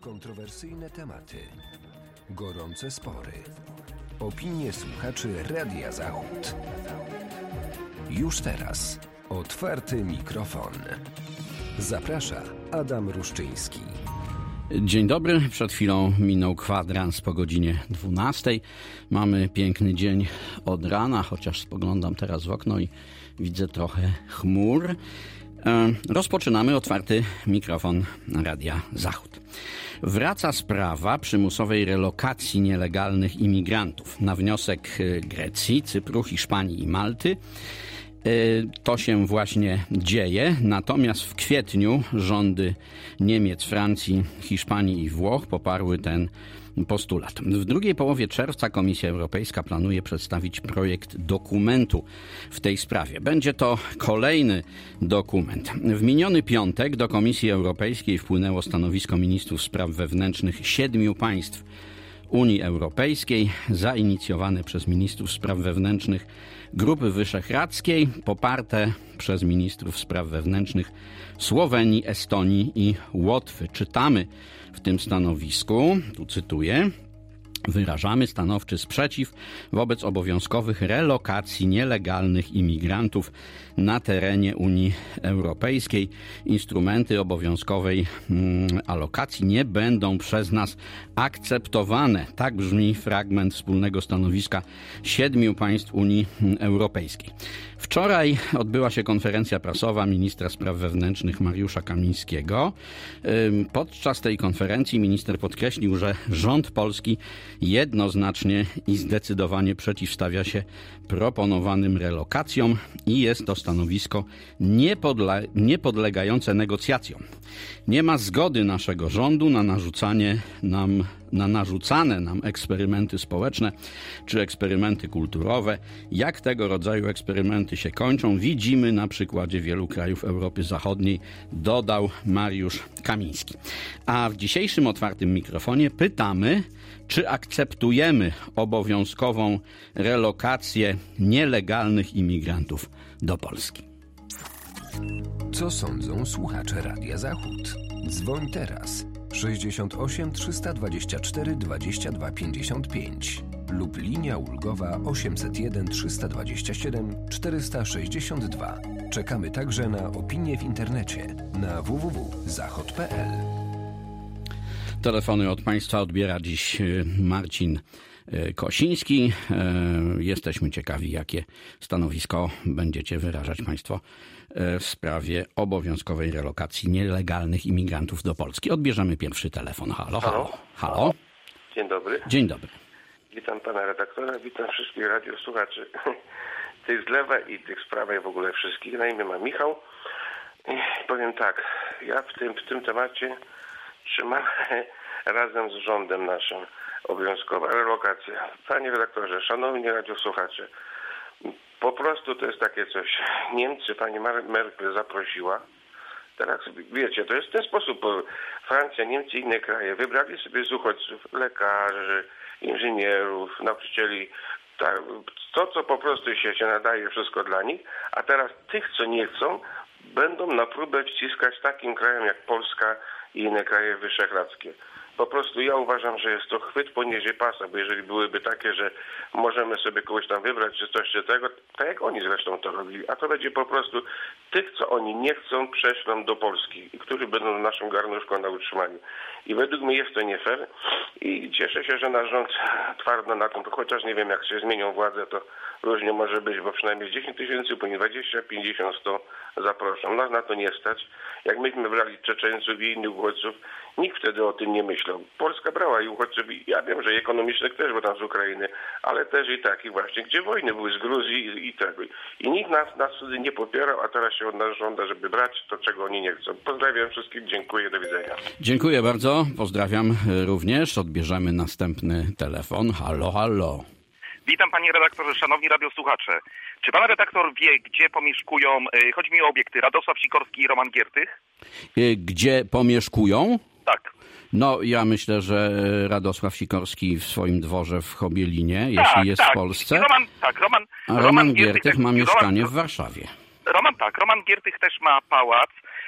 Kontrowersyjne tematy, gorące spory, opinie słuchaczy Radia Zachód. Już teraz otwarty mikrofon. Zaprasza Adam Ruszczyński. Dzień dobry, przed chwilą minął kwadrans po godzinie 12. Mamy piękny dzień od rana, chociaż spoglądam teraz w okno i widzę trochę chmur. Rozpoczynamy otwarty mikrofon Radia Zachód. Wraca sprawa przymusowej relokacji nielegalnych imigrantów na wniosek Grecji, Cypru, Hiszpanii i Malty. To się właśnie dzieje, natomiast w kwietniu rządy Niemiec, Francji, Hiszpanii i Włoch poparły ten postulat. W drugiej połowie czerwca Komisja Europejska planuje przedstawić projekt dokumentu w tej sprawie. Będzie to kolejny dokument. W miniony piątek do Komisji Europejskiej wpłynęło stanowisko ministrów spraw wewnętrznych 7 państw Unii Europejskiej, zainicjowane przez ministrów spraw wewnętrznych Grupy Wyszehradzkiej, poparte przez ministrów spraw wewnętrznych Słowenii, Estonii i Łotwy. Czytamy w tym stanowisku, tu cytuję: wyrażamy stanowczy sprzeciw wobec obowiązkowych relokacji nielegalnych imigrantów na terenie Unii Europejskiej. Instrumenty obowiązkowej alokacji nie będą przez nas akceptowane. Tak brzmi fragment wspólnego stanowiska 7 państw Unii Europejskiej. Wczoraj odbyła się konferencja prasowa ministra spraw wewnętrznych Mariusza Kamińskiego. Podczas tej konferencji minister podkreślił, że rząd polski jednoznacznie i zdecydowanie przeciwstawia się proponowanym relokacjom i jest to stanowisko niepodlegające negocjacjom. Nie ma zgody naszego rządu na narzucane nam eksperymenty społeczne czy eksperymenty kulturowe. Jak tego rodzaju eksperymenty się kończą, widzimy na przykładzie wielu krajów Europy Zachodniej, dodał Mariusz Kamiński. A w dzisiejszym otwartym mikrofonie pytamy, czy akceptujemy obowiązkową relokację nielegalnych imigrantów do Polski. Co sądzą słuchacze Radia Zachód? Dzwoń teraz 68 324 22 55 lub linia ulgowa 801 327 462. Czekamy także na opinie w internecie na www.zachod.pl. Telefony od Państwa odbiera dziś Marcin Kosiński. Jesteśmy ciekawi, jakie stanowisko będziecie wyrażać Państwo w sprawie obowiązkowej relokacji nielegalnych imigrantów do Polski. Odbierzemy pierwszy telefon. Halo, halo. Halo. Dzień dobry. Dzień dobry. Witam pana redaktora, witam wszystkich radiosłuchaczy. Tych z lewa i tych z prawej, w ogóle wszystkich. Na imię mam Michał. I powiem tak, ja w tym temacie trzymam razem z rządem naszym obowiązkowa relokacja. Panie redaktorze, szanowni radiosłuchacze, po prostu to jest takie coś. Niemcy, pani Merkel zaprosiła. Teraz wiecie, to jest w ten sposób. Francja, Niemcy i inne kraje wybrali sobie z uchodźców lekarzy, inżynierów, nauczycieli, to co po prostu się nadaje, wszystko dla nich, a teraz tych, co nie chcą, będą na próbę wciskać takim krajem jak Polska i inne kraje wyszehradzkie. Po prostu ja uważam, że jest to chwyt poniżej pasa, bo jeżeli byłyby takie, że możemy sobie kogoś tam wybrać, czy coś, czy tego, tak jak oni zresztą to robili, a to będzie po prostu tych, co oni nie chcą, prześlą do Polski i którzy będą w naszym garnuszku na utrzymaniu. I według mnie jest to nie fair i cieszę się, że nasz rząd twardo na tym, chociaż nie wiem, jak się zmienią władze, to różnie może być, bo przynajmniej 10 000, później 20, 50, 100 zaproszą. Nas na to nie stać. Jak myśmy brali Czeczeńców i innych uchodźców, nikt wtedy o tym nie myślał. Polska brała i uchodźców, ja wiem, że ekonomicznych też, bo tam z Ukrainy, ale też i takich właśnie, gdzie wojny były z Gruzji i tego. I nikt nas wtedy nie popierał, a teraz się od nas żąda, żeby brać to, czego oni nie chcą. Pozdrawiam wszystkich, dziękuję, do widzenia. Dziękuję bardzo, pozdrawiam również. Odbierzemy następny telefon. Halo, halo. Witam panie redaktorze, szanowni radiosłuchacze. Czy pan redaktor wie, gdzie pomieszkują, chodzi mi o obiekty, Radosław Sikorski i Roman Giertych? Gdzie pomieszkują? Tak. No, ja myślę, że Radosław Sikorski w swoim dworze w Chobielinie, jeśli jest w Polsce. Roman Giertych ma mieszkanie w Warszawie. Roman Giertych też ma pałac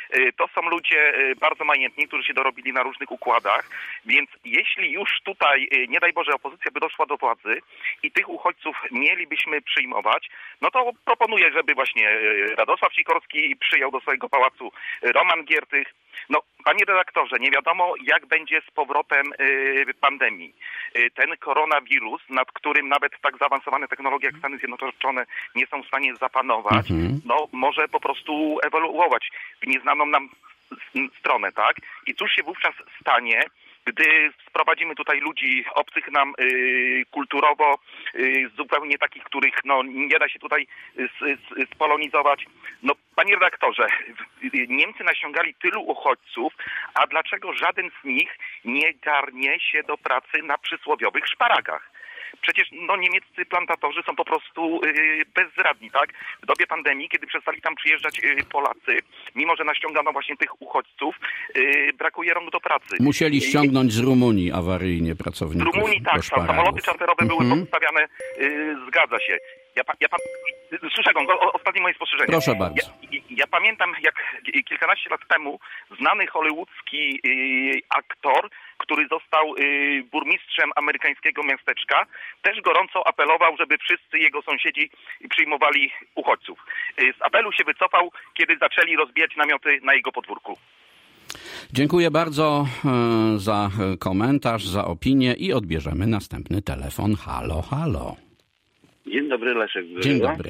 To są ludzie bardzo majętni, którzy się dorobili na różnych układach, więc jeśli już tutaj, nie daj Boże, opozycja by doszła do władzy i tych uchodźców mielibyśmy przyjmować, no to proponuję, żeby właśnie Radosław Sikorski przyjął do swojego pałacu Roman Giertych. No, panie redaktorze, nie wiadomo, jak będzie z powrotem pandemii. Ten koronawirus, nad którym nawet tak zaawansowane technologie jak Stany Zjednoczone nie są w stanie zapanować, no może po prostu ewoluować w nieznaną nam stronę, tak? I cóż się wówczas stanie, gdy sprowadzimy tutaj ludzi obcych nam kulturowo, zupełnie takich, których no, nie da się tutaj spolonizować. No, panie redaktorze, Niemcy naściągali tylu uchodźców, a dlaczego żaden z nich nie garnie się do pracy na przysłowiowych szparagach? Przecież no, niemieccy plantatorzy są po prostu bezradni, tak? W dobie pandemii, kiedy przestali tam przyjeżdżać Polacy, mimo że naściągano właśnie tych uchodźców, brakuje rąk do pracy. Musieli ściągnąć z Rumunii awaryjnie pracowników. Z Rumunii tak, samoloty czarterowe były podstawiane, zgadza się. Słyszę go, ostatnie moje spostrzeżenie. Proszę bardzo. Ja pamiętam, jak kilkanaście lat temu znany hollywoodzki aktor, który został burmistrzem amerykańskiego miasteczka, też gorąco apelował, żeby wszyscy jego sąsiedzi przyjmowali uchodźców. Z apelu się wycofał, kiedy zaczęli rozbijać namioty na jego podwórku. Dziękuję bardzo za komentarz, za opinię i odbierzemy następny telefon. Halo, halo. Dzień dobry, Leszek. Dzień dobry.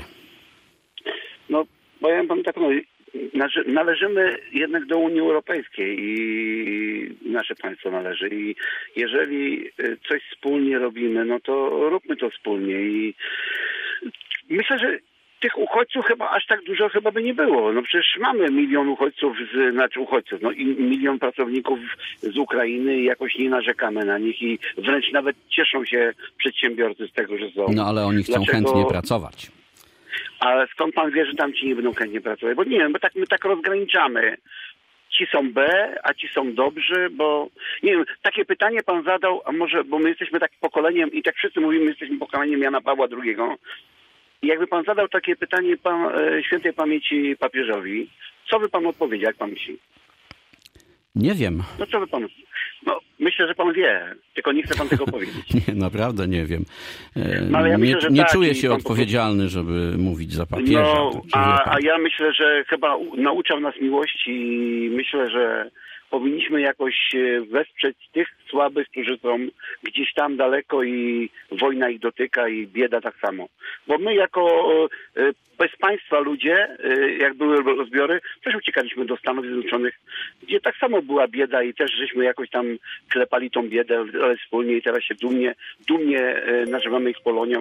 No, powiem panu tak, no, należymy jednak do Unii Europejskiej i nasze państwo należy. I jeżeli coś wspólnie robimy, no to róbmy to wspólnie. I myślę, że tych uchodźców chyba aż tak dużo chyba by nie było. No przecież mamy 1 milion uchodźców, no i 1 milion pracowników z Ukrainy i jakoś nie narzekamy na nich i wręcz nawet cieszą się przedsiębiorcy z tego, że są. No ale oni chcą chętnie pracować. Ale skąd pan wie, że tam ci nie będą chętnie pracować? Bo nie wiem, my tak rozgraniczamy. Ci są B, a ci są dobrzy, bo nie wiem, takie pytanie pan zadał, a może, bo my jesteśmy tak pokoleniem i tak wszyscy mówimy, jesteśmy pokoleniem Jana Pawła II. I jakby pan zadał takie pytanie świętej pamięci papieżowi, co by pan odpowiedział, jak pan myśli? Nie wiem. No co by pan... No, myślę, że pan wie, tylko nie chce pan tego powiedzieć. Nie, naprawdę nie wiem. No, ale ja myślę, że nie tak, czuję się odpowiedzialny, żeby mówić za papieża. No, a ja myślę, że chyba nauczał nas miłości i myślę, że powinniśmy jakoś wesprzeć tych słabych, którzy są gdzieś tam daleko i wojna ich dotyka i bieda tak samo. Bo my jako bez państwa ludzie, jak były rozbiory, też uciekaliśmy do Stanów Zjednoczonych, gdzie tak samo była bieda i też żeśmy jakoś tam klepali tą biedę, ale wspólnie i teraz się dumnie nazywamy ich Polonią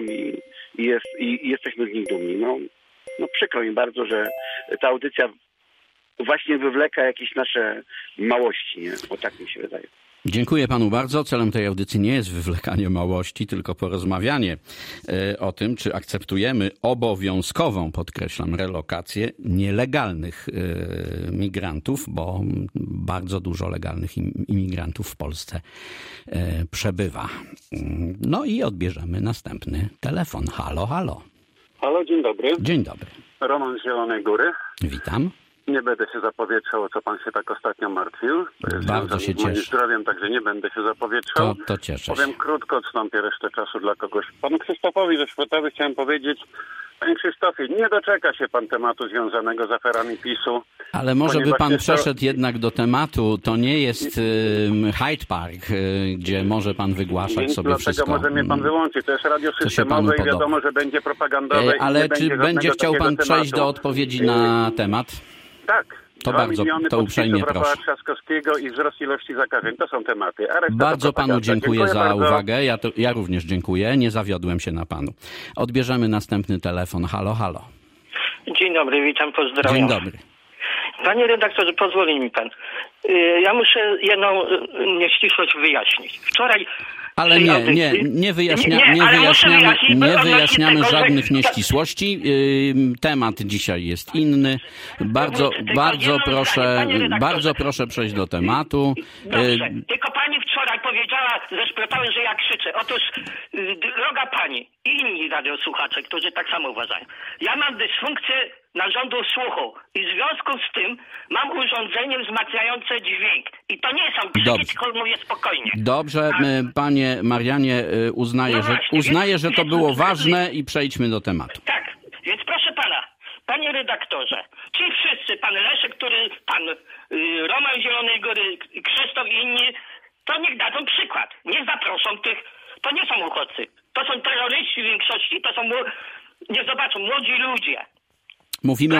i jesteśmy z nich dumni. No przykro mi bardzo, że ta audycja właśnie wywleka jakieś nasze małości, nie? Bo tak mi się wydaje. Dziękuję panu bardzo. Celem tej audycji nie jest wywlekanie małości, tylko porozmawianie o tym, czy akceptujemy obowiązkową, podkreślam, relokację nielegalnych migrantów, bo bardzo dużo legalnych imigrantów w Polsce przebywa. No i odbierzemy następny telefon. Halo, halo. Halo, dzień dobry. Dzień dobry. Roman z Zielonej Góry. Witam. Nie będę się zapowietrzał, o co pan się tak ostatnio martwił. Bardzo się cieszę. Z moim zdrowiem, także nie będę się zapowietrzał. To cieszę się. Powiem krótko, odstąpię resztę czasu dla kogoś. Panu Krzysztofowi ze Szpotawy chciałem powiedzieć, panie Krzysztofie, nie doczeka się pan tematu związanego z aferami PiS-u. Ale może by pan przeszedł jednak do tematu. To nie jest Hyde Park, gdzie może pan wygłaszać sobie dlatego wszystko. Dlatego może mnie pan wyłączyć. To jest radio systemowe i wiadomo, że będzie propagandowe. Ale czy będzie chciał pan przejść do odpowiedzi na temat? Tak. To bardzo, to uprzejmie proszę. Rafała Trzaskowskiego i wzrost ilości zakażeń. To są tematy. Bardzo panu dziękuję za uwagę. Ja również dziękuję. Nie zawiodłem się na panu. Odbierzemy następny telefon. Halo, halo. Dzień dobry, witam, pozdrawiam. Dzień dobry. Panie redaktorze, pozwoli mi pan. Ja muszę jedną nieścisłość wyjaśnić. Wczoraj... Ale nie wyjaśniamy żadnych nieścisłości. Temat dzisiaj jest inny. Bardzo proszę przejść do tematu. Dobrze, tylko pani wczoraj powiedziała, zespretałem, że ja krzyczę. Otóż, droga pani i inni radiosłuchacze, którzy tak samo uważają. Ja mam dysfunkcję narządu słuchu i w związku z tym mam urządzenie wzmacniające dźwięk. I to nie są krzyki, tylko mówię spokojnie. Dobrze, panie Marianie, uznaję, że to było ważne i przejdźmy do tematu. Tak, więc proszę pana, panie redaktorze, ci wszyscy, pan Leszek, pan Roman Zielonej Góry, Krzysztof i inni, to niech dadzą przykład. Niech zaproszą tych, to nie są uchodźcy, to są terroryści w większości, niech zobaczą, młodzi ludzie. Mówimy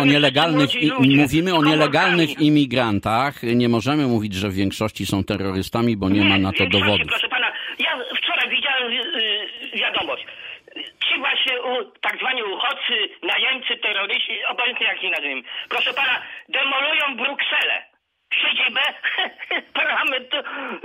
o nielegalnych imigrantach. Nie możemy mówić, że w większości są terrorystami, bo nie ma na to dowodów. Proszę pana, ja wczoraj widziałem wiadomość. Ci właśnie tak zwani uchodźcy, najemcy, terroryści, obojętnie jak się nazywam. Proszę pana, demolują Brukselę. Siedzibę parlamentu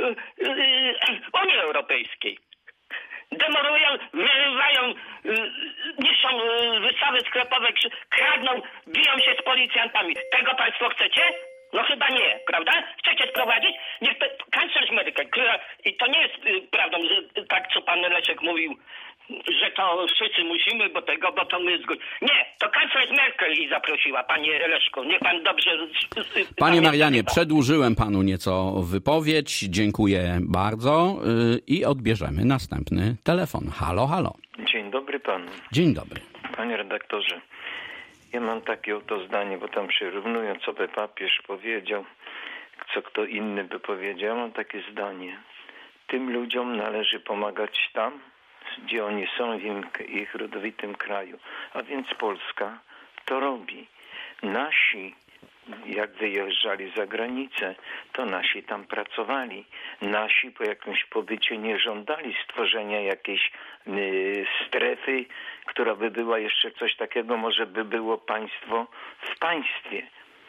Unii Europejskiej. Demolują, wyrywają, niszczą wystawy sklepowe, kradną, biją się z policjantami. Tego państwo chcecie? No chyba nie, prawda? Chcecie sprowadzić? Niech kanclerz Merkel, i to nie jest prawdą, że tak co pan Leszek mówił, że to wszyscy musimy, bo to my zgodzimy. Nie, to kanclerz Merkel i zaprosiła, panie Leszku. Niech pan dobrze... Panie Marianie, przedłużyłem panu nieco wypowiedź. Dziękuję bardzo i odbierzemy następny telefon. Halo, halo. Dzień dobry panu. Dzień dobry. Panie redaktorze, ja mam takie oto zdanie, bo tam przyrównują, co by papież powiedział, co kto inny by powiedział. Mam takie zdanie. Tym ludziom należy pomagać tam, gdzie oni są w ich rodowitym kraju. A więc Polska to robi. Nasi, jak wyjeżdżali za granicę, to nasi tam pracowali. Nasi po jakimś pobycie nie żądali stworzenia jakiejś strefy, która by była jeszcze coś takiego, może by było państwo w państwie.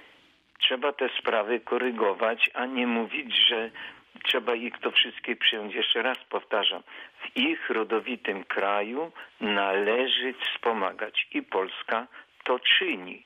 Trzeba te sprawy korygować, a nie mówić, że trzeba ich to wszystkie przyjąć. Jeszcze raz powtarzam, w ich rodowitym kraju należy wspomagać i Polska to czyni.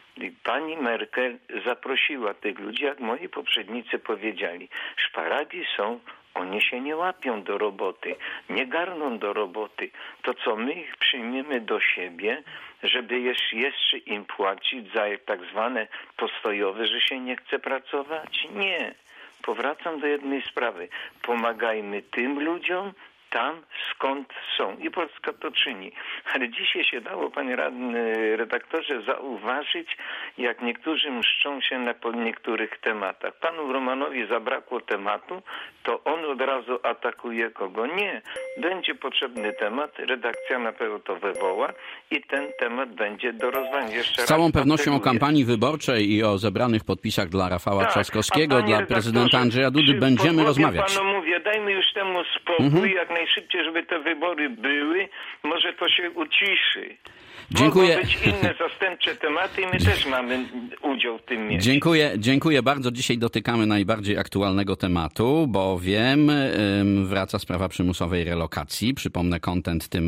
Pani Merkel zaprosiła tych ludzi, jak moi poprzednicy powiedzieli. Szparagi są, oni się nie łapią do roboty, nie garną do roboty. To co my ich przyjmiemy do siebie, żeby jeszcze im płacić za tak zwane postojowe, że się nie chce pracować? Nie. Powracam do jednej sprawy. Pomagajmy tym ludziom tam, skąd są. I Polska to czyni. Ale dzisiaj się dało, panie redaktorze, zauważyć, jak niektórzy mszczą się na niektórych tematach. Panu Romanowi zabrakło tematu, to on od razu atakuje kogo. Nie. Będzie potrzebny temat, redakcja na pewno to wywoła i ten temat będzie do rozważenia. Z całą pewnością o kampanii wyborczej i o zebranych podpisach dla Rafała Trzaskowskiego, dla prezydenta Andrzeja Dudy będziemy rozmawiać. Panu mówię, dajmy już temu spokój, jak najszybciej, żeby te wybory były. Może to się uciszy. Dziękuję. Mogą być inne zastępcze tematy i my też mamy udział w tym mieście. Dziękuję bardzo. Dzisiaj dotykamy najbardziej aktualnego tematu, bowiem wraca sprawa przymusowej relokacji. Przypomnę kontent tym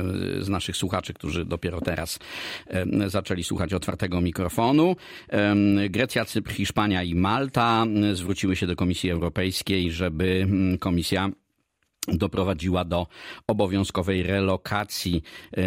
z naszych słuchaczy, którzy dopiero teraz zaczęli słuchać otwartego mikrofonu. Grecja, Cypr, Hiszpania i Malta zwróciły się do Komisji Europejskiej, żeby Komisja doprowadziła do obowiązkowej relokacji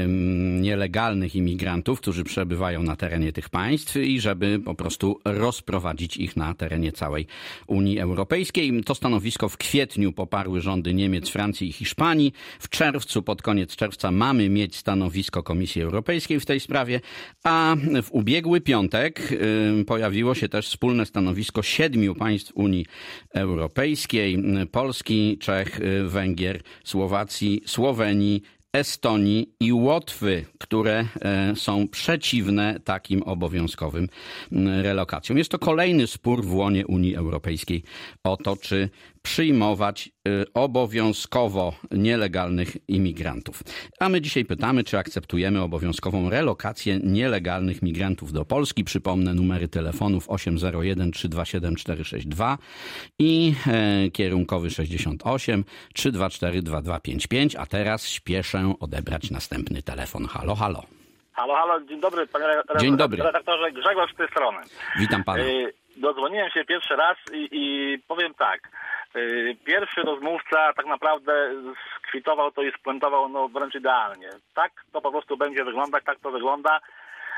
nielegalnych imigrantów, którzy przebywają na terenie tych państw i żeby po prostu rozprowadzić ich na terenie całej Unii Europejskiej. To stanowisko w kwietniu poparły rządy Niemiec, Francji i Hiszpanii. W czerwcu, pod koniec czerwca mamy mieć stanowisko Komisji Europejskiej w tej sprawie, a w ubiegły piątek pojawiło się też wspólne stanowisko 7 państw Unii Europejskiej: Polski, Czech, Węgier, Słowacji, Słowenii, Estonii i Łotwy, które są przeciwne takim obowiązkowym relokacjom. Jest to kolejny spór w łonie Unii Europejskiej o to, czy przyjmować obowiązkowo nielegalnych imigrantów. A my dzisiaj pytamy, czy akceptujemy obowiązkową relokację nielegalnych migrantów do Polski. Przypomnę numery telefonów 801 327 462 i kierunkowy 68 324 2255. A teraz śpieszę odebrać następny telefon. Halo, halo. Halo, dzień dobry, panie Dzień dobry. redaktorze, Grzegorz z tej strony. Witam pana. Dodzwoniłem się pierwszy raz i powiem tak. Pierwszy rozmówca tak naprawdę skwitował to i spuentował wręcz idealnie. Tak to po prostu będzie wyglądać, tak to wygląda.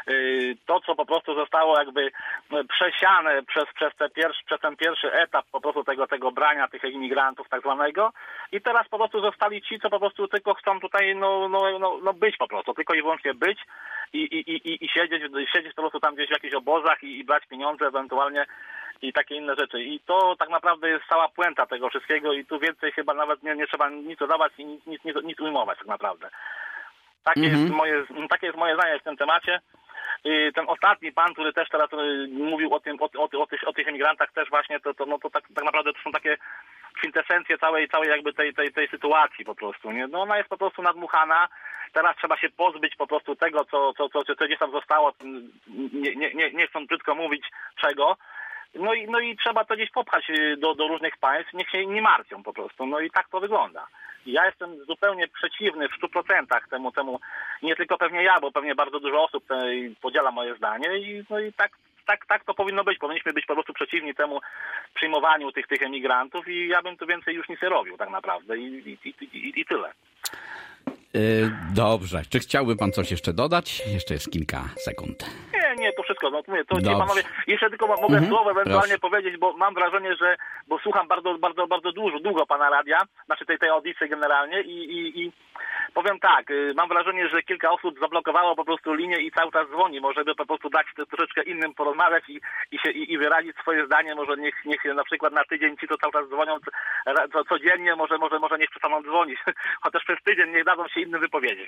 to, co po prostu zostało jakby przesiane przez ten pierwszy etap po prostu tego brania tych imigrantów tak zwanego i teraz po prostu zostali ci, co po prostu tylko chcą tutaj być po prostu, tylko i wyłącznie być i siedzieć po prostu tam gdzieś w jakichś obozach i brać pieniądze ewentualnie i takie inne rzeczy. I to tak naprawdę jest cała puenta tego wszystkiego i tu więcej chyba nawet nie trzeba nic dodawać i nic ujmować tak naprawdę. Takie jest moje zdanie w tym temacie. Ten ostatni pan, który też teraz mówił o tych emigrantach też właśnie, to tak naprawdę to są takie kwintesencje całej jakby tej sytuacji po prostu. Nie? No ona jest po prostu nadmuchana. Teraz trzeba się pozbyć po prostu tego, co gdzieś tam zostało. Nie chcą brzydko mówić czego. No i trzeba to gdzieś popchać do różnych państw, niech się nie martwią po prostu. No i tak to wygląda. Ja jestem zupełnie przeciwny w 100% temu, nie tylko pewnie ja, bo pewnie bardzo dużo osób podziela moje zdanie i tak to powinno być. Powinniśmy być po prostu przeciwni temu przyjmowaniu tych emigrantów i ja bym tu więcej już nic nie robił tak naprawdę i tyle. Dobrze. Czy chciałby pan coś jeszcze dodać? Jeszcze jest kilka sekund. Nie, to wszystko. No, to nie, panowie, jeszcze tylko mogę słowo ewentualnie powiedzieć, bo mam wrażenie, że bo słucham bardzo długo pana radia, znaczy tej audycji generalnie i powiem tak, mam wrażenie, że kilka osób zablokowało po prostu linię i cały czas dzwoni. Może by po prostu dać troszeczkę innym porozmawiać i wyrazić swoje zdanie. Może niech na przykład na tydzień ci, co cały czas dzwonią codziennie, może niech przestaną dzwonić. Chociaż przez tydzień niech dadzą się innym wypowiedzieć.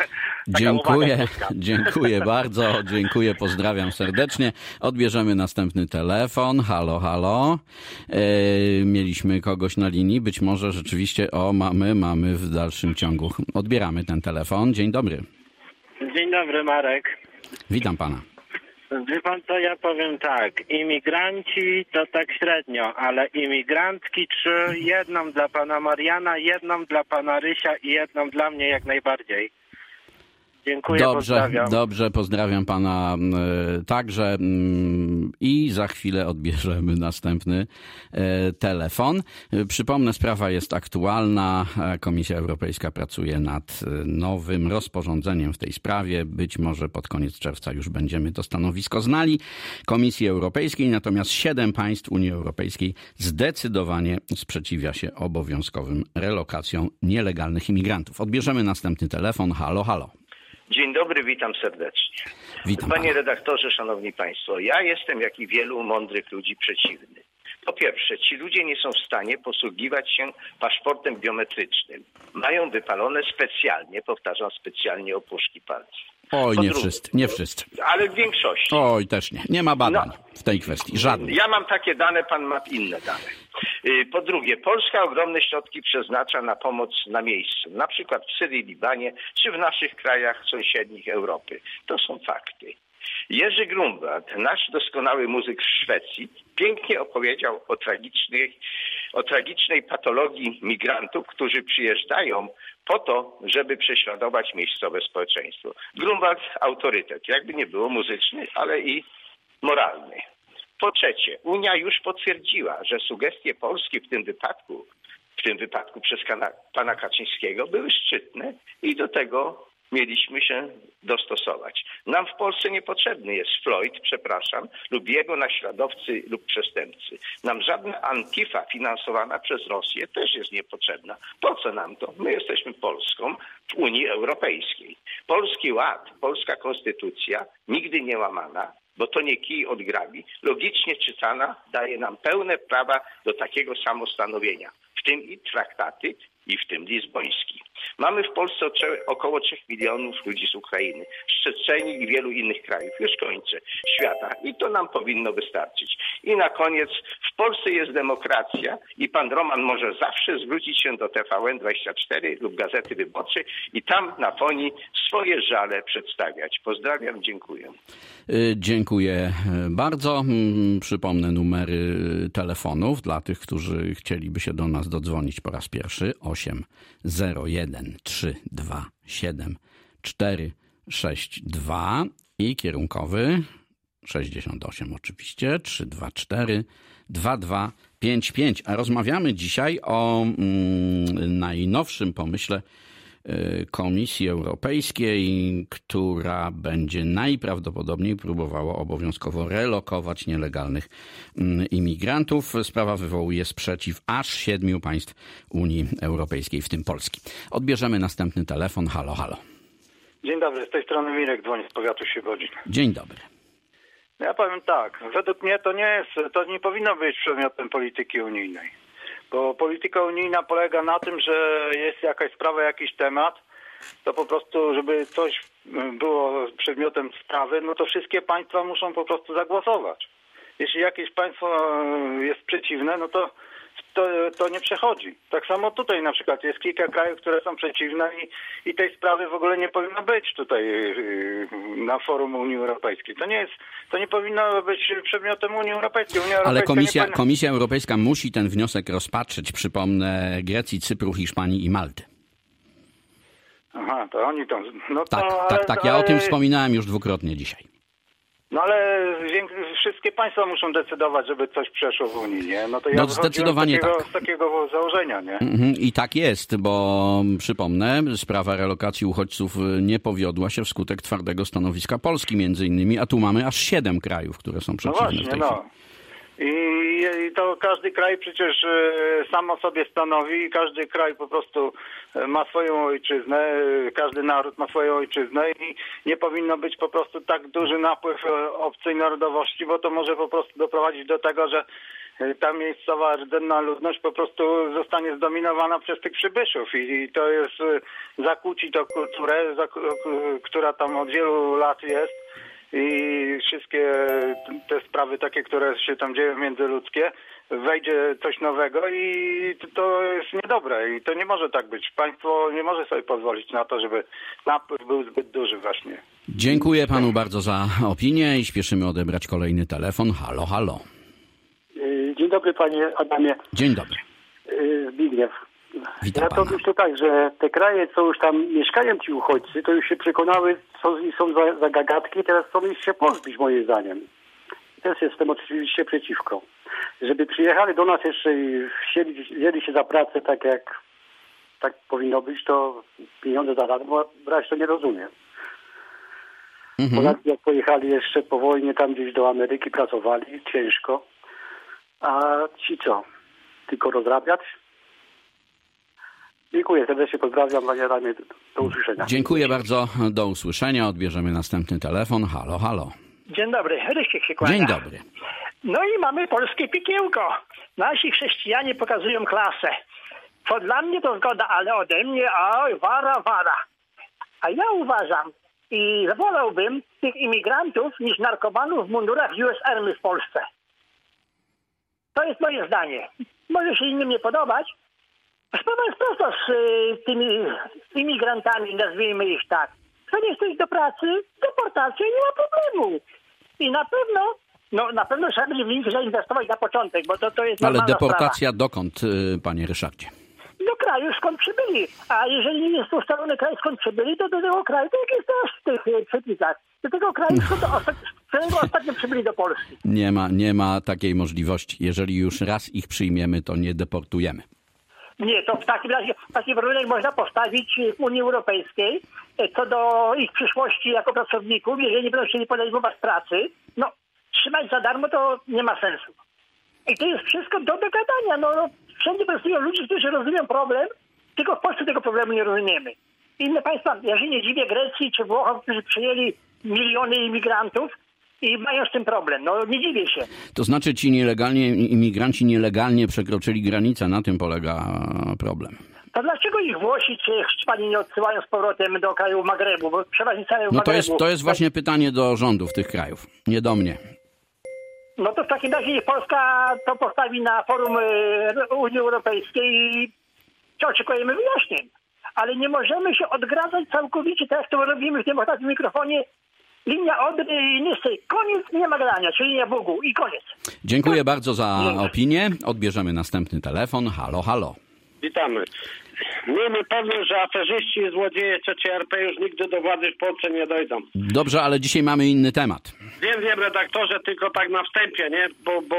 Dziękuję bardzo. Dziękuję, pozdrawiam serdecznie. Odbierzemy następny telefon. Halo. Mieliśmy kogoś na linii. Być może rzeczywiście mamy w dalszym ciągu. Odbieramy ten telefon. Dzień dobry. Dzień dobry, Marek. Witam pana. Wie pan co, ja powiem tak. Imigranci to tak średnio, ale imigrantki 3, jedną dla pana Mariana, jedną dla pana Rysia i jedną dla mnie jak najbardziej. Dziękuję, pozdrawiam. Dobrze, pozdrawiam pana także i za chwilę odbierzemy następny telefon. Przypomnę, sprawa jest aktualna. Komisja Europejska pracuje nad nowym rozporządzeniem w tej sprawie. Być może pod koniec czerwca już będziemy to stanowisko znali Komisji Europejskiej, natomiast 7 państw Unii Europejskiej zdecydowanie sprzeciwia się obowiązkowym relokacjom nielegalnych imigrantów. Odbierzemy następny telefon. Halo. Dzień dobry, witam serdecznie. Witam Panie pana. redaktorze, szanowni państwo, ja jestem, jak i wielu mądrych ludzi, przeciwny. Po pierwsze, ci ludzie nie są w stanie posługiwać się paszportem biometrycznym. Mają wypalone specjalnie, powtarzam, specjalnie opuszki palców. Oj, nie wszyscy. Ale w większości. Oj, też nie. Nie ma badań w tej kwestii. Żadnych. Ja mam takie dane, pan ma inne dane. Po drugie, Polska ogromne środki przeznacza na pomoc na miejscu. Na przykład w Syrii, Libanie, czy w naszych krajach sąsiednich Europy. To są fakty. Jerzy Grunwald, nasz doskonały muzyk z Szwecji, pięknie opowiedział o tragicznej patologii migrantów, którzy przyjeżdżają po to, żeby prześladować miejscowe społeczeństwo. Grunwald autorytet, jakby nie było muzyczny, ale i moralny. Po trzecie, Unia już potwierdziła, że sugestie Polski w tym wypadku przez pana Kaczyńskiego były szczytne i do tego mieliśmy się dostosować. Nam w Polsce niepotrzebny jest Floyd, lub jego naśladowcy lub przestępcy. Nam żadna Antifa finansowana przez Rosję też jest niepotrzebna. Po co nam to? My jesteśmy Polską w Unii Europejskiej. Polski Ład, polska konstytucja, nigdy nie łamana, bo to nie kij od grabi, logicznie czytana, daje nam pełne prawa do takiego samostanowienia, w tym i traktaty, i w tym lizboński. Mamy w Polsce około 3 milionów ludzi z Ukrainy, z Czeczenii i wielu innych krajów, już kończę, świata i to nam powinno wystarczyć. I na koniec, w Polsce jest demokracja i pan Roman może zawsze zwrócić się do TVN24 lub Gazety Wyborczej i tam na fonii swoje żale przedstawiać. Pozdrawiam, dziękuję. Dziękuję bardzo. Przypomnę numery telefonów dla tych, którzy chcieliby się do nas dodzwonić po raz pierwszy. 801 327 462 i kierunkowy 68 oczywiście 324 2255. A rozmawiamy dzisiaj o najnowszym pomyśle Komisji Europejskiej, która będzie najprawdopodobniej próbowała obowiązkowo relokować nielegalnych imigrantów. Sprawa wywołuje sprzeciw aż 7 państw Unii Europejskiej, w tym Polski. Odbierzemy następny telefon. Halo, halo. Dzień dobry, z tej strony Mirek dzwoni z powiatu Świebodzin. Dzień dobry. Ja powiem tak, według mnie to nie powinno być przedmiotem polityki unijnej. Bo polityka unijna polega na tym, że jest jakaś sprawa, jakiś temat, to po prostu, żeby coś było przedmiotem sprawy, no to wszystkie państwa muszą po prostu zagłosować. Jeśli jakieś państwo jest przeciwne, no to nie przechodzi. Tak samo tutaj na przykład jest kilka krajów, które są przeciwne i tej sprawy w ogóle nie powinno być tutaj na forum Unii Europejskiej. To nie powinno być przedmiotem Unii Europejskiej. Ale Komisja Europejska musi ten wniosek rozpatrzyć. Przypomnę, Grecji, Cypru, Hiszpanii i Malty. Aha, to oni to... No tak. Ja o tym wspominałem już dwukrotnie dzisiaj. No ale wszystkie państwa muszą decydować, żeby coś przeszło w Unii, nie? No to ja zdecydowanie z takiego założenia, nie? I tak jest, bo przypomnę, sprawa relokacji uchodźców nie powiodła się wskutek twardego stanowiska Polski między innymi, a tu mamy aż 7 krajów, które są przeciwne w tej chwili. I to każdy kraj przecież sam o sobie stanowi i każdy kraj po prostu ma swoją ojczyznę, każdy naród ma swoją ojczyznę i nie powinno być po prostu tak duży napływ obcej narodowości, bo to może po prostu doprowadzić do tego, że ta miejscowa rdzenna ludność po prostu zostanie zdominowana przez tych przybyszów i to jest, zakłóci to kulturę, która tam od wielu lat jest. I wszystkie te sprawy takie, które się tam dzieją międzyludzkie, wejdzie coś nowego i to jest niedobre i to nie może tak być. Państwo nie może sobie pozwolić na to, żeby napływ był zbyt duży właśnie. Dziękuję panu bardzo za opinię i śpieszymy odebrać kolejny telefon. Halo, halo. Dzień dobry panie Adamie. Dzień dobry. Zbigniew. Witam ja to myślę tak, że te kraje, co już tam mieszkają ci uchodźcy, to już się przekonały, co są za gagatki, teraz chcą ich się pozbyć moim zdaniem. Też jestem oczywiście przeciwko. Żeby przyjechali do nas jeszcze i wzięli się za pracę tak jak tak powinno być, to pieniądze za darmo brać to nie rozumiem. Polacy jak pojechali jeszcze po wojnie tam gdzieś do Ameryki, pracowali ciężko, a ci co? Tylko rozrabiać? Dziękuję serdecznie, pozdrawiam, panie Adamie, do usłyszenia. Dziękuję bardzo, do usłyszenia. Odbierzemy następny telefon. Halo, halo. Dzień dobry, Rysiek się kłania. Dzień dobry. No i mamy polskie piekiełko. Nasi chrześcijanie pokazują klasę. Co dla mnie to zgoda, ale ode mnie, oj, wara. A ja uważam i wolałbym tych imigrantów niż narkomanów w mundurach US Army w Polsce. To jest moje zdanie. Może się innym nie podobać. Sprawa jest prosta z tymi imigrantami, nazwijmy ich tak. To nie chce iść do pracy, deportacja, nie ma problemu. I na pewno trzeba będzie w nich zainwestować na początek, bo to jest normalna sprawa. Ale deportacja sprawa. Dokąd, panie Ryszardzie? Do kraju, skąd przybyli. A jeżeli nie jest ustalony kraj, skąd przybyli, to do tego kraju, tak jak jest też w tych przepisach. Do tego kraju, skąd ostatnio przybyli do Polski. Nie ma takiej możliwości. Jeżeli już raz ich przyjmiemy, to nie deportujemy. Nie, to w takim razie taki warunek można postawić w Unii Europejskiej co do ich przyszłości jako pracowników. Jeżeli nie będą chcieli podejmować pracy, no trzymać za darmo to nie ma sensu. I to jest wszystko do dogadania. No, wszędzie pracują ludzie, którzy rozumieją problem, tylko w Polsce tego problemu nie rozumiemy. Inne państwa, ja się nie dziwię Grecji czy Włochom, którzy przyjęli miliony imigrantów i mają z tym problem. No nie dziwię się. To znaczy ci imigranci nielegalnie przekroczyli granicę. Na tym polega problem. To dlaczego ich Włosi czy Hiszpanii nie odsyłają z powrotem do krajów Magrebu? Bo przeważnie całego Magrebu. To jest właśnie pytanie do rządów tych krajów, nie do mnie. No to w takim razie Polska to postawi na forum Unii Europejskiej i oczekujemy wyjaśnień. Ale nie możemy się odgradzać całkowicie, tak jak to robimy w tym ostatnim mikrofonie. Linia Odry i Nysy. Koniec, nie ma grania, czyli linia Bogu i koniec. Dziękuję bardzo za opinię. Odbierzemy następny telefon. Halo, halo. Witamy. Miejmy pewność, że aferzyści i złodzieje III RP już nigdy do władzy w Polsce nie dojdą. Dobrze, ale dzisiaj mamy inny temat. Wiem, redaktorze, tylko tak na wstępie, nie? Bo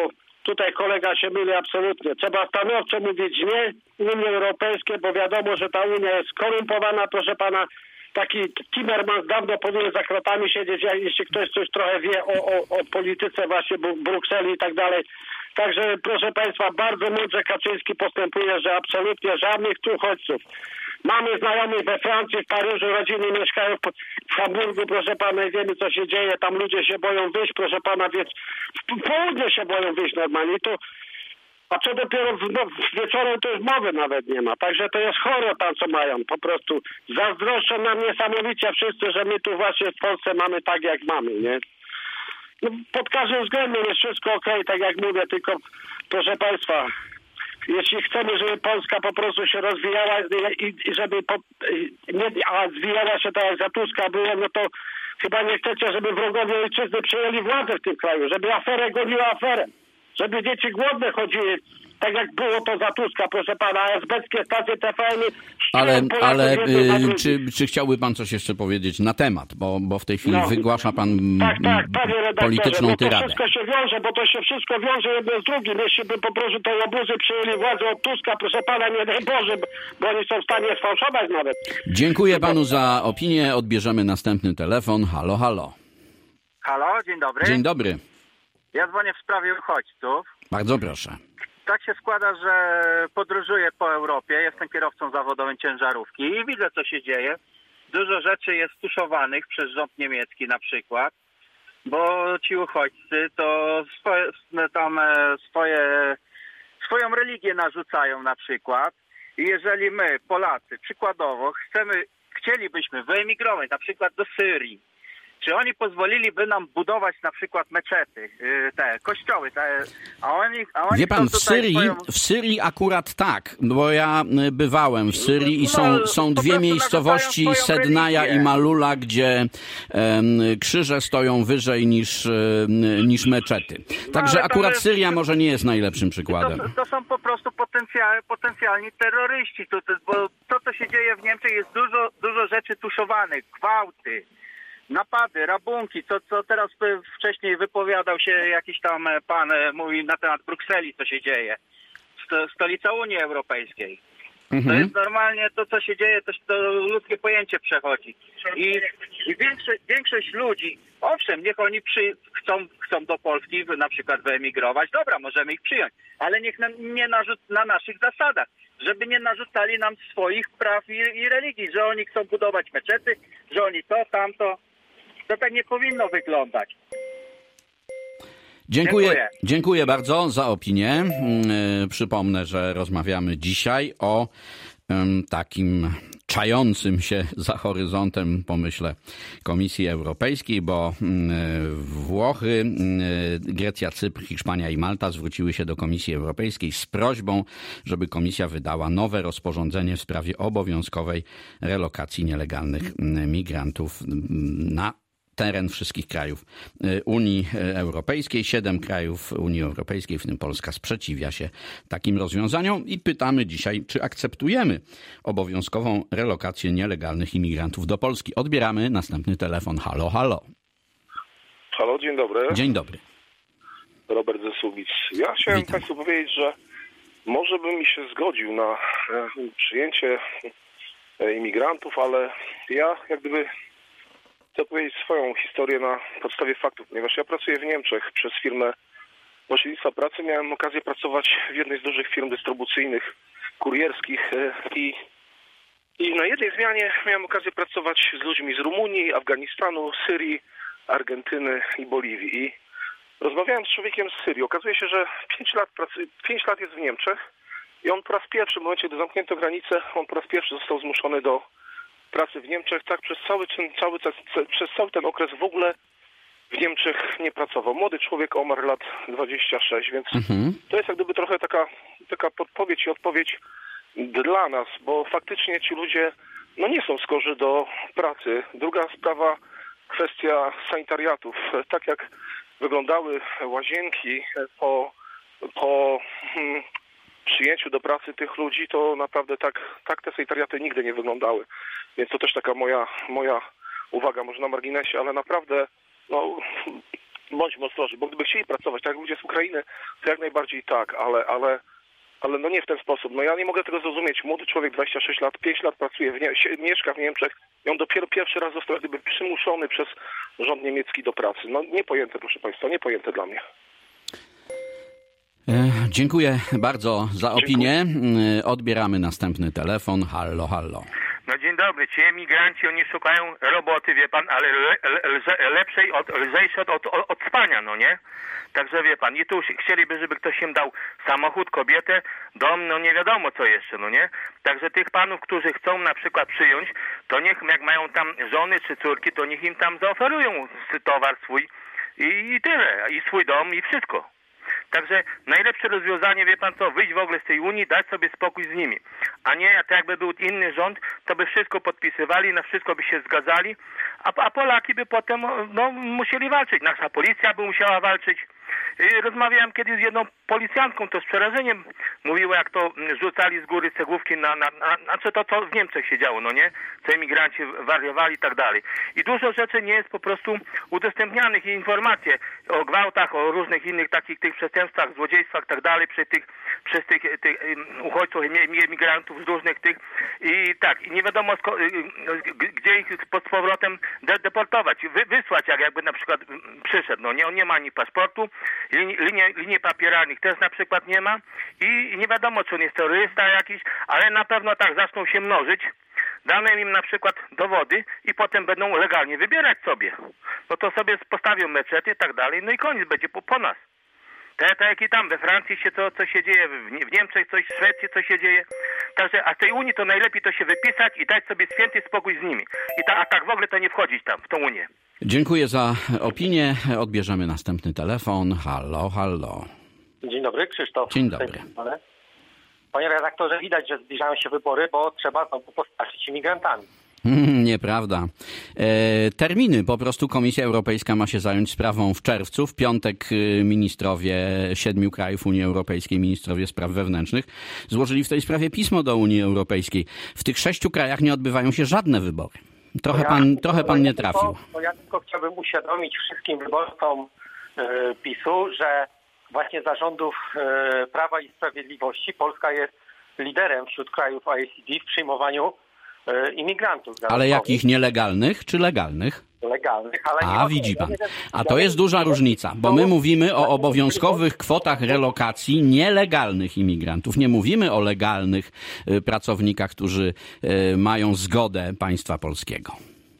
tutaj kolega się myli absolutnie. Trzeba stanowczo mówić nie Unii Europejskiej, bo wiadomo, że ta Unia jest skorumpowana, proszę pana. Taki Timmermans dawno powinien za kratami siedzieć, jeśli ktoś coś trochę wie o polityce właśnie Brukseli i tak dalej. Także proszę państwa, bardzo mądrze Kaczyński postępuje, że absolutnie żadnych tu uchodźców. Mamy znajomych we Francji, w Paryżu, rodziny mieszkają w Hamburgu, proszę pana, i wiemy co się dzieje, tam ludzie się boją wyjść, proszę pana, więc w południe się boją wyjść normalnie. A co dopiero wieczorem to już mowy nawet nie ma. Także to jest chore tam, co mają. Po prostu zazdroszczą nam niesamowicie wszyscy, że my tu właśnie w Polsce mamy tak, jak mamy, nie? No, pod każdym względem jest wszystko okej, tak jak mówię, tylko proszę państwa, jeśli chcemy, żeby Polska po prostu się rozwijała i żeby zwijała się tak jak za Tuska było, no to chyba nie chcecie, żeby wrogowie ojczyzny przejęli władzę w tym kraju, żeby aferę goniła aferę. Żeby dzieci głodne chodziły, tak jak było to za Tuska, proszę pana, esbeckie stacje TVN-y. Ale czy chciałby pan coś jeszcze powiedzieć na temat, bo w tej chwili wygłasza pan polityczną tyradę. To wszystko się wiąże, bo to się wszystko wiąże jedno z drugim. Jeśli by po prostu te łobuzy przyjęli władzę od Tuska, proszę pana, nie daj Boże, bo oni są w stanie sfałszować nawet. Dziękuję panu za opinię. Odbierzemy następny telefon. Halo, halo. Halo, dzień dobry. Dzień dobry. Ja dzwonię w sprawie uchodźców. Bardzo proszę. Tak się składa, że podróżuję po Europie, jestem kierowcą zawodowym ciężarówki i widzę, co się dzieje. Dużo rzeczy jest tuszowanych przez rząd niemiecki na przykład, bo ci uchodźcy to swoją religię narzucają na przykład. I jeżeli my, Polacy, przykładowo chcielibyśmy wyemigrować na przykład do Syrii, czy oni pozwoliliby nam budować na przykład meczety, te kościoły, a oni wie pan, w Syrii akurat tak, bo ja bywałem w Syrii i są dwie miejscowości, Sednaja i Malula, gdzie krzyże stoją wyżej niż meczety. Także akurat Syria może nie jest najlepszym przykładem. To są po prostu potencjalni terroryści, bo to, co się dzieje w Niemczech, jest dużo rzeczy tuszowanych, gwałty, napady, rabunki, co teraz wcześniej wypowiadał się jakiś tam pan, mówi na temat Brukseli, co się dzieje. Stolica Unii Europejskiej. To jest normalnie to, co się dzieje, to ludzkie pojęcie przechodzi. I większość ludzi, owszem, niech oni chcą do Polski na przykład wyemigrować, dobra, możemy ich przyjąć, ale niech nie na naszych zasadach, żeby nie narzucali nam swoich praw i religii, że oni chcą budować meczety, że oni to, tamto. To tak nie powinno wyglądać. Dziękuję bardzo za opinię. Przypomnę, że rozmawiamy dzisiaj o takim czającym się za horyzontem pomyśle Komisji Europejskiej, bo Włochy, Grecja, Cypr, Hiszpania i Malta zwróciły się do Komisji Europejskiej z prośbą, żeby Komisja wydała nowe rozporządzenie w sprawie obowiązkowej relokacji nielegalnych migrantów na teren wszystkich krajów Unii Europejskiej. 7 krajów Unii Europejskiej, w tym Polska, sprzeciwia się takim rozwiązaniom i pytamy dzisiaj, czy akceptujemy obowiązkową relokację nielegalnych imigrantów do Polski. Odbieramy następny telefon. Halo, halo. Halo, dzień dobry. Dzień dobry. Robert ze Słubic. Ja chciałem Państwu powiedzieć, że może bym mi się zgodził na przyjęcie imigrantów, ale ja jak gdyby chcę powiedzieć swoją historię na podstawie faktów, ponieważ ja pracuję w Niemczech przez firmę pośrednictwa pracy. Miałem okazję pracować w jednej z dużych firm dystrybucyjnych, kurierskich i na jednej zmianie miałem okazję pracować z ludźmi z Rumunii, Afganistanu, Syrii, Argentyny i Boliwii. I rozmawiałem z człowiekiem z Syrii. Okazuje się, że 5 lat jest w Niemczech i on po raz pierwszy, w momencie, gdy zamknięto granicę, on po raz pierwszy został zmuszony do pracy w Niemczech. Tak przez cały ten okres w ogóle w Niemczech nie pracował. Młody człowiek, Omar, lat 26, więc to jest jak gdyby trochę taka podpowiedź i odpowiedź dla nas, bo faktycznie ci ludzie nie są skorzy do pracy. Druga sprawa, kwestia sanitariatów. Tak jak wyglądały łazienki po przyjęciu do pracy tych ludzi, to naprawdę tak te sanitariaty nigdy nie wyglądały. Więc to też taka moja uwaga, może na marginesie, ale naprawdę bądźmy ostrożni, bo gdyby chcieli pracować, tak jak ludzie z Ukrainy, to jak najbardziej tak, ale no nie w ten sposób. No ja nie mogę tego zrozumieć. Młody człowiek, 26 lat, 5 lat pracuje, mieszka w Niemczech i on dopiero pierwszy raz został gdyby przymuszony przez rząd niemiecki do pracy. No niepojęte, proszę Państwa, niepojęte dla mnie. Dziękuję bardzo za opinię. Odbieramy następny telefon. Hallo, hallo. No dzień dobry. Ci emigranci, oni szukają roboty, wie pan, ale lepszej, lżejszej od spania, no nie? Także wie pan, i tu chcieliby, żeby ktoś im dał samochód, kobietę, dom, no nie wiadomo co jeszcze, no nie? Także tych panów, którzy chcą na przykład przyjąć, to niech jak mają tam żony czy córki, to niech im tam zaoferują towar swój i tyle, i swój dom i wszystko. Także najlepsze rozwiązanie, wie pan co, wyjść w ogóle z tej Unii, dać sobie spokój z nimi. A nie, tak jakby był inny rząd, to by wszystko podpisywali, na wszystko by się zgadzali, a Polaki by potem musieli walczyć. Nasza policja by musiała walczyć. Rozmawiałem kiedyś z jedną policjantką, to z przerażeniem mówiła, jak to rzucali z góry cegłówki znaczy to, co w Niemczech się działo, no nie? Co emigranci wariowali i tak dalej. I dużo rzeczy nie jest po prostu udostępnianych i informacje o gwałtach, o różnych innych takich tych przestępstwach, złodziejstwach i tak dalej przez tych uchodźców, emigrantów z różnych tych i tak, i nie wiadomo gdzie ich z powrotem deportować, wysłać, jakby na przykład przyszedł, no nie, on nie ma ani paszportu, linii papieralnych też na przykład nie ma i nie wiadomo, czy on jest terrorysta jakiś, ale na pewno tak zaczną się mnożyć, dane im na przykład dowody i potem będą legalnie wybierać sobie. No to sobie postawią meczety i tak dalej, no i koniec będzie po nas. Tak jak i tam we Francji się co się dzieje, w Niemczech coś, w Szwecji co się dzieje. Także, a z tej Unii to najlepiej to się wypisać i dać sobie święty spokój z nimi. A tak w ogóle to nie wchodzić tam, w tą Unię. Dziękuję za opinię. Odbierzemy następny telefon. Hallo, hallo. Dzień dobry, Krzysztof. Dzień dobry. Panie redaktorze, widać, że zbliżają się wybory, bo trzeba znowu postraszyć imigrantami. Nieprawda. Terminy po prostu Komisja Europejska ma się zająć sprawą w czerwcu. W piątek ministrowie 7 krajów Unii Europejskiej, ministrowie spraw wewnętrznych złożyli w tej sprawie pismo do Unii Europejskiej. W tych 6 krajach nie odbywają się żadne wybory. Trochę pan nie trafił. Ja tylko chciałbym uświadomić wszystkim wyborcom PiS-u, że właśnie za rządów Prawa i Sprawiedliwości Polska jest liderem wśród krajów OECD w przyjmowaniu imigrantów. Ale jakich, nielegalnych czy legalnych? Legalnych, ale widzi pan. A to jest duża różnica, bo my mówimy o obowiązkowych kwotach relokacji nielegalnych imigrantów. Nie mówimy o legalnych pracownikach, którzy mają zgodę państwa polskiego.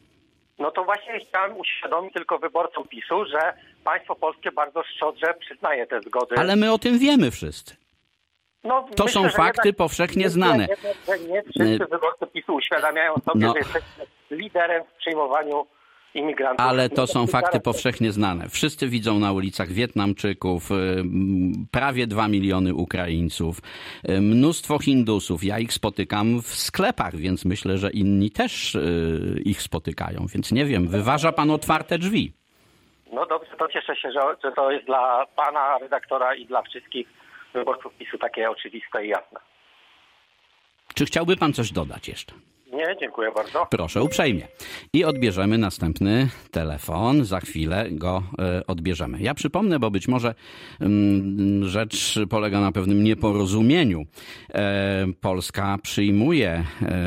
No to właśnie chciałem uświadomić tylko wyborcom PiS-u, że państwo polskie bardzo szczodrze przyznaje te zgody. Ale my o tym wiemy wszyscy. No, to są fakty powszechnie znane. Nie wszyscy wyborcy PiS-u uświadamiają sobie, że jesteśmy liderem w przyjmowaniu imigrantów. Ale to są fakty powszechnie znane. Wszyscy widzą na ulicach Wietnamczyków, prawie 2 miliony Ukraińców, mnóstwo Hindusów. Ja ich spotykam w sklepach, więc myślę, że inni też ich spotykają. Więc nie wiem, wyważa pan otwarte drzwi. No dobrze, to cieszę się, że to jest dla pana redaktora i dla wszystkich wyborców PiS-u takie oczywiste i jasne. Czy chciałby pan coś dodać jeszcze? Nie, dziękuję bardzo. Proszę uprzejmie. I odbierzemy następny telefon. Za chwilę go odbierzemy. Ja przypomnę, bo być może rzecz polega na pewnym nieporozumieniu. Polska przyjmuje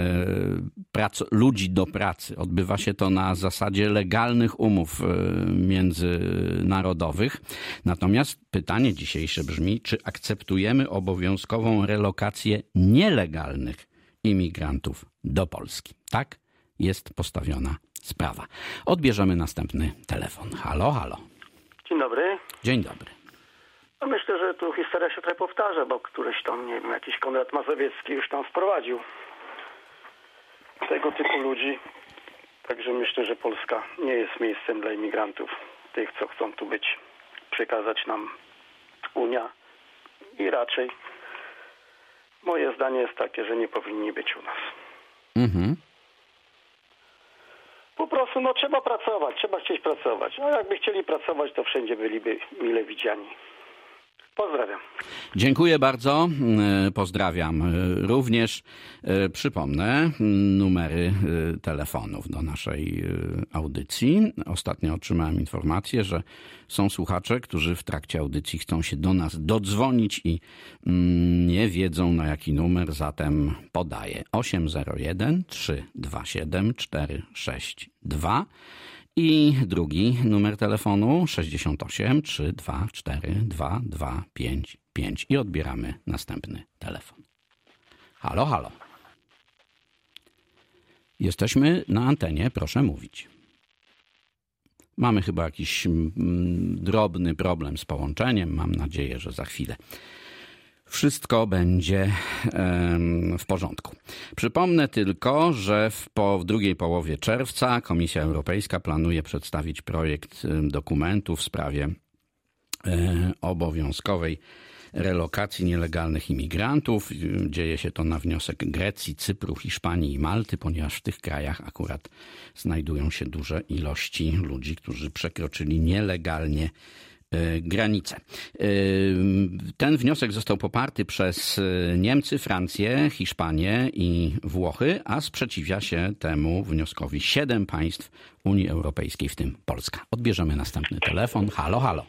ludzi do pracy. Odbywa się to na zasadzie legalnych umów międzynarodowych. Natomiast pytanie dzisiejsze brzmi, czy akceptujemy obowiązkową relokację nielegalnych imigrantów do Polski. Tak jest postawiona sprawa. Odbierzemy następny telefon. Halo, halo. Dzień dobry. Dzień dobry. No myślę, że tu historia się trochę powtarza, bo któryś tam, nie wiem, jakiś Konrad Mazowiecki już tam wprowadził tego typu ludzi. Także myślę, że Polska nie jest miejscem dla imigrantów, tych, co chcą tu być, przekazać nam Unia i raczej moje zdanie jest takie, że nie powinni być u nas. Po prostu trzeba pracować, trzeba chcieć pracować. No jakby chcieli pracować, to wszędzie byliby mile widziani. Pozdrawiam. Dziękuję bardzo. Pozdrawiam również. Przypomnę numery telefonów do naszej audycji. Ostatnio otrzymałem informację, że są słuchacze, którzy w trakcie audycji chcą się do nas dodzwonić i nie wiedzą, na jaki numer, zatem podaję 801 327 462 i drugi numer telefonu 68 324 2255 i odbieramy następny telefon. Halo, halo. Jesteśmy na antenie, proszę mówić. Mamy chyba jakiś drobny problem z połączeniem. Mam nadzieję, że za chwilę wszystko będzie w porządku. Przypomnę tylko, że w drugiej połowie czerwca Komisja Europejska planuje przedstawić projekt dokumentu w sprawie obowiązkowej relokacji nielegalnych imigrantów. Dzieje się to na wniosek Grecji, Cypru, Hiszpanii i Malty, ponieważ w tych krajach akurat znajdują się duże ilości ludzi, którzy przekroczyli nielegalnie granice. Ten wniosek został poparty przez Niemcy, Francję, Hiszpanię i Włochy, a sprzeciwia się temu wnioskowi 7 państw Unii Europejskiej, w tym Polska. Odbierzemy następny telefon. Halo, halo.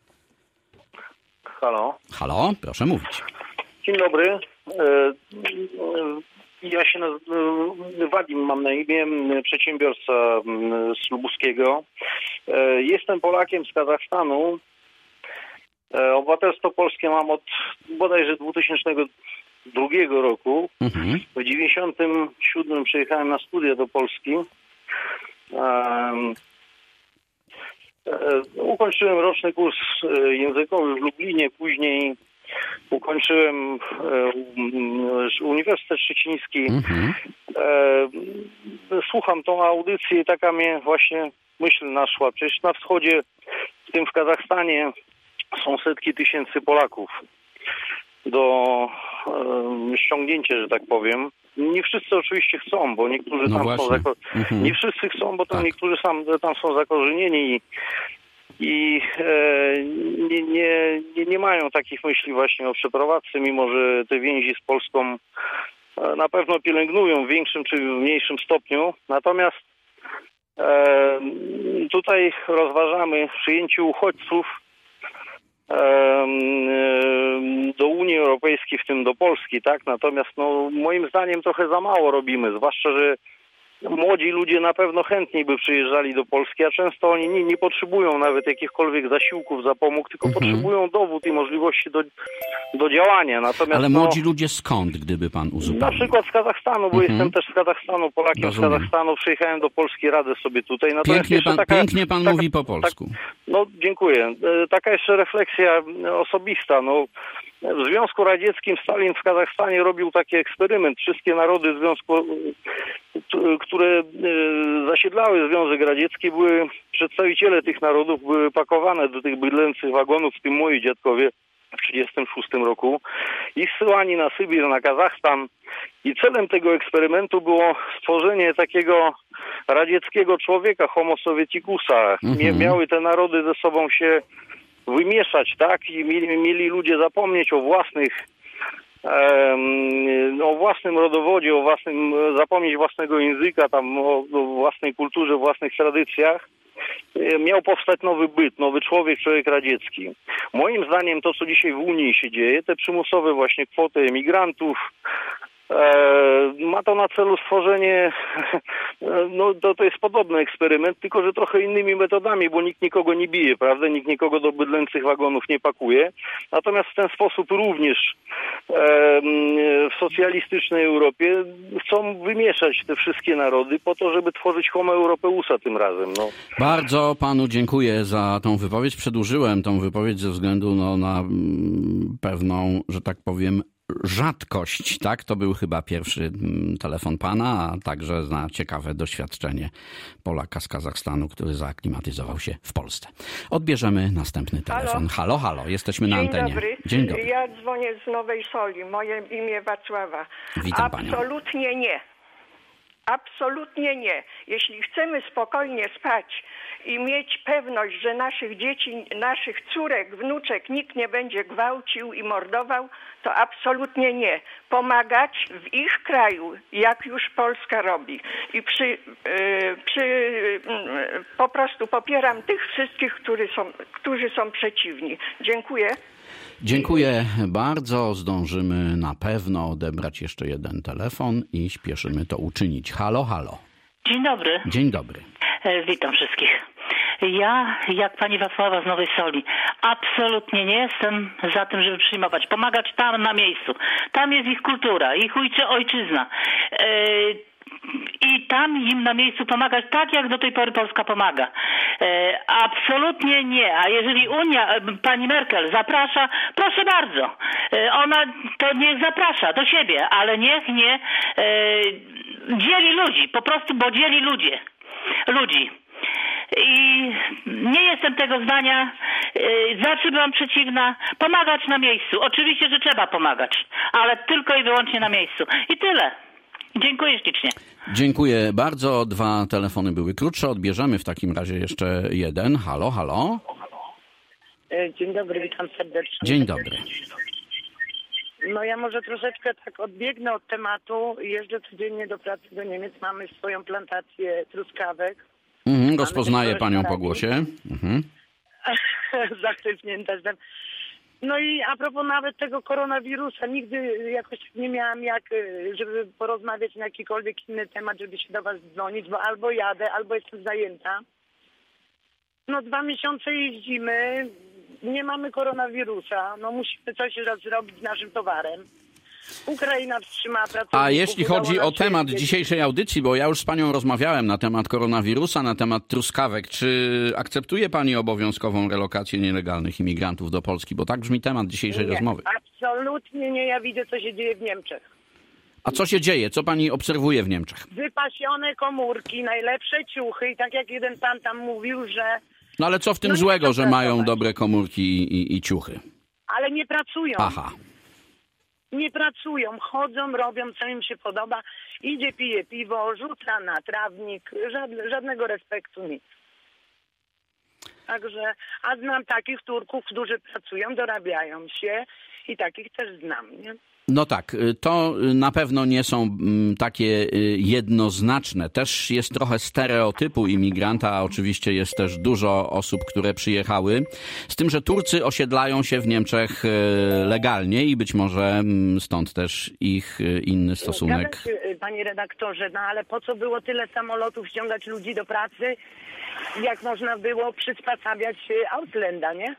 Halo. Halo, proszę mówić. Dzień dobry. Ja się Wadim mam na imię, przedsiębiorca z Lubuskiego. Jestem Polakiem z Kazachstanu. Obywatelstwo polskie mam od bodajże 2002 roku. W 1997 przyjechałem na studia do Polski. Ukończyłem roczny kurs językowy w Lublinie, później ukończyłem Uniwersytet Szczeciński. Słucham tą audycję i taka mnie właśnie myśl naszła. Przecież na wschodzie, w tym w Kazachstanie, są setki tysięcy Polaków do ściągnięcia, że tak powiem. Nie wszyscy oczywiście chcą, bo niektórzy tam są nie wszyscy chcą, bo tam niektórzy tam są zakorzenieni i nie mają takich myśli właśnie o przeprowadzce, mimo że te więzi z Polską na pewno pielęgnują w większym czy mniejszym stopniu. Natomiast tutaj rozważamy przyjęcie uchodźców do Unii Europejskiej, w tym do Polski, tak? Natomiast moim zdaniem trochę za mało robimy, zwłaszcza, że młodzi ludzie na pewno chętniej by przyjeżdżali do Polski, a często oni nie potrzebują nawet jakichkolwiek zasiłków, zapomóg, tylko potrzebują dowód i możliwości do działania. Natomiast ale młodzi ludzie skąd, gdyby pan uzupełnił? Na przykład z Kazachstanu, bo jestem też z Kazachstanu, Polakiem z Kazachstanu, przyjechałem do Polski, radzę sobie tutaj. Natomiast pięknie pan mówi po polsku. Dziękuję. Taka jeszcze refleksja osobista. W Związku Radzieckim Stalin w Kazachstanie robił taki eksperyment. Wszystkie narody które zasiedlały Związek Radziecki, przedstawiciele tych narodów były pakowane do tych bydlęcych wagonów, w tym moi dziadkowie w 1936 roku i zsyłani na Sybir, na Kazachstan. I celem tego eksperymentu było stworzenie takiego radzieckiego człowieka, homo sovieticusa. Miały te narody ze sobą się wymieszać, tak? I mieli ludzie zapomnieć o własnym rodowodzie, zapomnieć własnego języka, o własnej kulturze, własnych tradycjach. Miał powstać nowy byt, nowy człowiek radziecki. Moim zdaniem to, co dzisiaj w Unii się dzieje, te przymusowe właśnie kwoty emigrantów, ma to na celu stworzenie, to jest podobny eksperyment, tylko że trochę innymi metodami, bo nikt nikogo nie bije, prawda? Nikt nikogo do bydlęcych wagonów nie pakuje. Natomiast w ten sposób również w socjalistycznej Europie chcą wymieszać te wszystkie narody po to, żeby tworzyć homo europeusa tym razem. Bardzo panu dziękuję za tą wypowiedź. Przedłużyłem tą wypowiedź ze względu na pewną, że tak powiem, rzadkość, tak? To był chyba pierwszy telefon pana, a także na ciekawe doświadczenie Polaka z Kazachstanu, który zaaklimatyzował się w Polsce. Odbierzemy następny telefon. Halo, halo, jesteśmy na antenie. Dzień dobry. Ja dzwonię z Nowej Soli. Moje imię Wacława. Witam panią. Absolutnie nie. Absolutnie nie. Jeśli chcemy spokojnie spać i mieć pewność, że naszych dzieci, naszych córek, wnuczek nikt nie będzie gwałcił i mordował, to absolutnie nie. Pomagać w ich kraju, jak już Polska robi. I po prostu popieram tych wszystkich, którzy są przeciwni. Dziękuję. Dziękuję bardzo. Zdążymy na pewno odebrać jeszcze jeden telefon i śpieszymy to uczynić. Halo, halo. Dzień dobry. Dzień dobry. Witam wszystkich. Ja, jak pani Wacława z Nowej Soli, absolutnie nie jestem za tym, żeby przyjmować, pomagać tam na miejscu. Tam jest ich kultura, ich ojczyzna. I tam im na miejscu pomagać tak, jak do tej pory Polska pomaga. Absolutnie nie. A jeżeli Unia, pani Merkel zaprasza, proszę bardzo. Ona to niech zaprasza do siebie, ale niech nie dzieli ludzi. Po prostu, bo dzieli ludzi. I nie jestem tego zdania, zawsze byłam przeciwna. Pomagać na miejscu. Oczywiście, że trzeba pomagać, ale tylko i wyłącznie na miejscu. I tyle. Dziękuję ślicznie. Dziękuję bardzo. 2 telefony były krótsze. Odbierzemy w takim razie jeszcze jeden. Halo, halo. Dzień dobry, witam serdecznie. Dzień dobry. No ja może troszeczkę tak odbiegnę od tematu. Jeżdżę codziennie do pracy do Niemiec. Mamy swoją plantację truskawek. Rozpoznaję panią po głosie. Zachwytnięta jestem. No i a propos nawet tego koronawirusa, nigdy jakoś nie miałam żeby porozmawiać na jakikolwiek inny temat, żeby się do was dzwonić, bo albo jadę, albo jestem zajęta. No 2 miesiące jeździmy, nie mamy koronawirusa, no musimy coś zrobić z naszym towarem. Ukraina wstrzymała pracowników. A jeśli chodzi o temat dzisiejszej audycji, bo ja już z panią rozmawiałem na temat koronawirusa, na temat truskawek, czy akceptuje pani obowiązkową relokację nielegalnych imigrantów do Polski? Bo tak brzmi temat dzisiejszej rozmowy. Absolutnie nie. Ja widzę, co się dzieje w Niemczech. A co się dzieje? Co pani obserwuje w Niemczech? Wypasione komórki, najlepsze ciuchy i tak jak jeden pan tam mówił, że... No ale co w tym złego, że mają dobre komórki i ciuchy? Ale nie pracują. Aha. Nie pracują, chodzą, robią, co im się podoba. Idzie, pije piwo, rzuca na trawnik, żadnego respektu, nic. Także, a znam takich Turków, którzy pracują, dorabiają się i takich też znam, nie? No tak, to na pewno nie są takie jednoznaczne. Też jest trochę stereotypu imigranta, a oczywiście jest też dużo osób, które przyjechały. Z tym, że Turcy osiedlają się w Niemczech legalnie i być może stąd też ich inny stosunek. Panie redaktorze, no ale po co było tyle samolotów ściągać ludzi do pracy, jak można było przysposabiać Auslända, nie?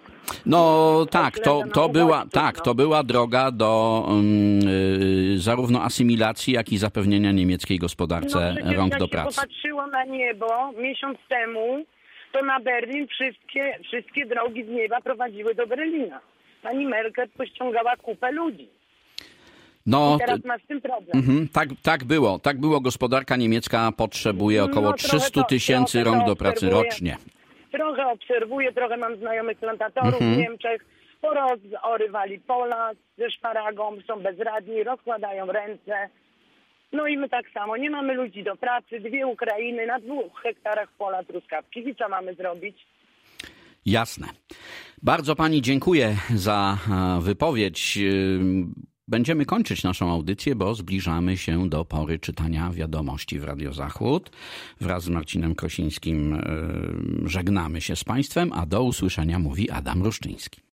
No tak, to była droga do zarówno asymilacji, jak i zapewnienia niemieckiej gospodarce rąk do pracy. Jak się popatrzyło na niebo miesiąc temu, to na Berlin wszystkie drogi z nieba prowadziły do Berlina. Pani Merkel pościągała kupę ludzi. No, i teraz ma z tym problem. Tak było. Gospodarka niemiecka potrzebuje około 300 000 rąk do pracy rocznie. Trochę obserwuję, trochę mam znajomych plantatorów w Niemczech. Porozorywali pola ze szparagą, są bezradni, rozkładają ręce. No i my tak samo. Nie mamy ludzi do pracy, 2 Ukrainy na 2 hektarach pola truskawki. I co mamy zrobić? Jasne. Bardzo pani dziękuję za wypowiedź. Będziemy kończyć naszą audycję, bo zbliżamy się do pory czytania wiadomości w Radio Zachód. Wraz z Marcinem Krosińskim żegnamy się z państwem, a do usłyszenia mówi Adam Ruszczyński.